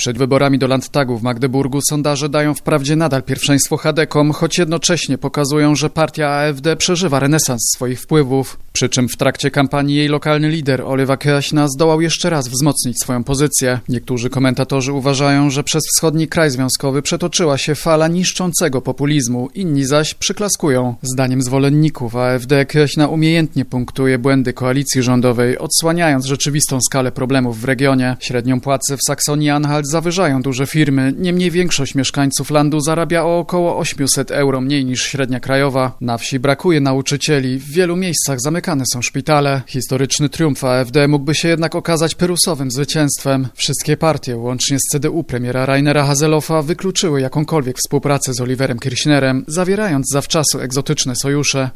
Przed wyborami do Landtagu w Magdeburgu sondaże dają wprawdzie nadal pierwszeństwo Chadekom, choć jednocześnie pokazują, że partia AfD przeżywa renesans swoich wpływów. Przy czym w trakcie kampanii jej lokalny lider Oliver Kaśna zdołał jeszcze raz wzmocnić swoją pozycję. Niektórzy komentatorzy uważają, że przez wschodni kraj związkowy przetoczyła się fala niszczącego populizmu, inni zaś przyklaskują. Zdaniem zwolenników AfD Kaśna umiejętnie punktuje błędy koalicji rządowej, odsłaniając rzeczywistą skalę problemów w regionie. Średnią płacę w Saksonii-Anhalt zawyżają duże firmy, niemniej większość mieszkańców landu zarabia o około 800 euro mniej niż średnia krajowa. Na wsi brakuje nauczycieli, w wielu miejscach zamykane są szpitale. Historyczny triumf AfD mógłby się jednak okazać pyrrhusowym zwycięstwem. Wszystkie partie, łącznie z CDU premiera Rainera Haselhoffa, wykluczyły jakąkolwiek współpracę z Oliverem Kirchnerem, zawierając zawczasu egzotyczne sojusze.